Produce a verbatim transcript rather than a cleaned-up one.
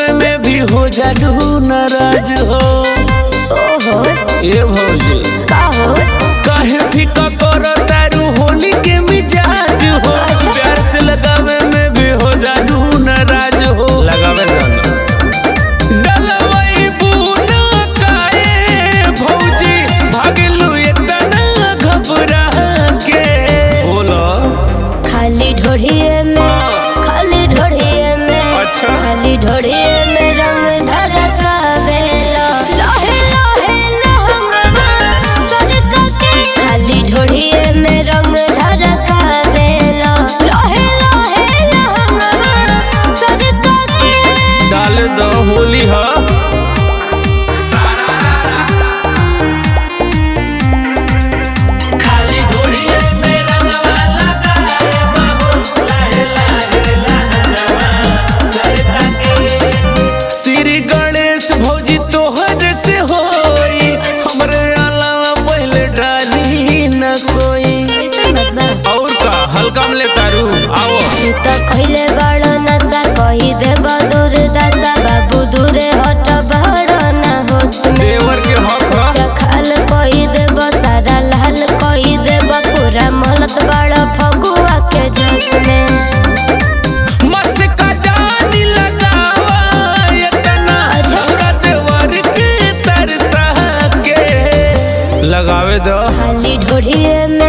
लगावे में भी हो जालू नाराज हो। ओहो ये भौजी का हो काहे फीका करो तारू होली के मिजाज हो। अच्छा। प्यार से लगावे में भी हो जालू नाराज हो। लगावे जाना डलवाई बुना काहे भौजी भागलू इतना घबरा के। बोलो खाली ढोढ़िए में खाली ढोढ़िए में अच्छा। खाली ढोढ़िए में रंग ढरका बेला लहे लहे लहंगवा सजका के। खाली ढोढ़िए में रंग ढरका बेला लहे लहे लहंगवा सजका के। डाल दो होली हा खाली ढोलिए में रंगवा लगाए बाबू लहे लहे लहंगवा सरका के। श्री गणेश भौजी तोहर से होई हमरे अलावा पहले डाली न कोई। ऐसा मत बा और का हल्का में ले तारू आओ तू तो कहिले बड़ नशा कही देब दूर दशा बाबू दूरे हट बड़ ना होश में। देवर के हक हा। चखाल कही देब सारा लाल कही देब पूरा मलत बड़ फगुआ के जोश में। मस्का जानी लगावा इतना अच्छा। पूरा देवर के तरसा के। लगावे दो खाली ढोढ़िए में